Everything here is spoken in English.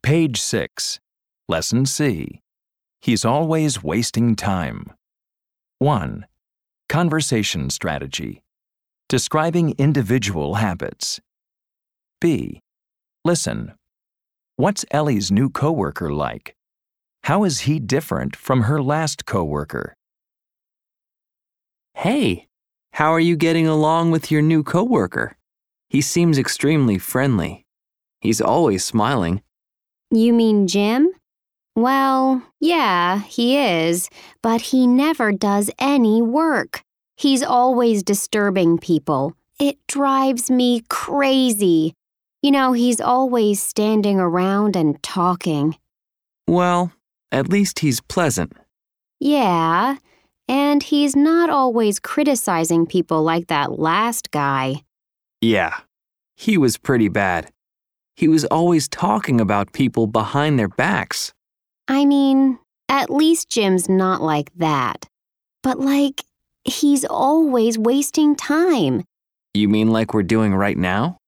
Page 6. Lesson C. He's always wasting time. 1. Conversation strategy. Describing individual habits. B. Listen. What's Ellie's new coworker like? How is he different from her last coworker? Hey, how are you getting along with your new coworker? He seems extremely friendly. He's always smiling. You mean Jim? Well, yeah, he is, but he never does any work. He's always disturbing people. It drives me crazy. You know, he's always standing around and talking. Well, at least he's pleasant. Yeah, and he's not always criticizing people like that last guy. Yeah, he was pretty bad. He was always talking about people behind their backs. I mean, at least Jim's not like that. But he's always wasting time. You mean like we're doing right now?